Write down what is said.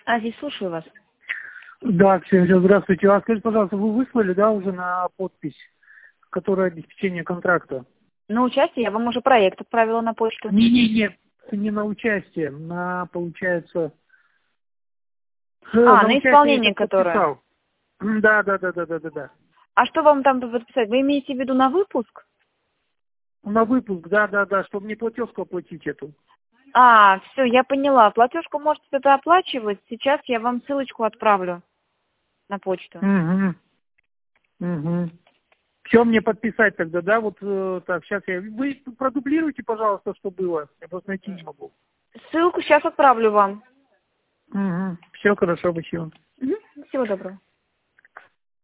Здесь слушаю вас. Да, Ксения, здравствуйте. А скажите, пожалуйста, вы выслали, да, уже на подпись, которая обеспечение контракта? На участие я вам уже проект отправила на почту. Не на участие, на, получается... На участие я исполнение это которое. подписал. Да. А что вам там подписать? Вы имеете в виду на выпуск? На выпуск, да, чтобы мне платежку оплатить эту. Все, я поняла. Платежку можете это оплачивать. Сейчас я вам ссылочку отправлю на почту. Угу. Все мне подписать тогда, да? Вот так, сейчас я... Вы продублируйте, пожалуйста, что было. Я просто найти не могу. Ссылку сейчас отправлю вам. Все хорошо, спасибо. Всего доброго.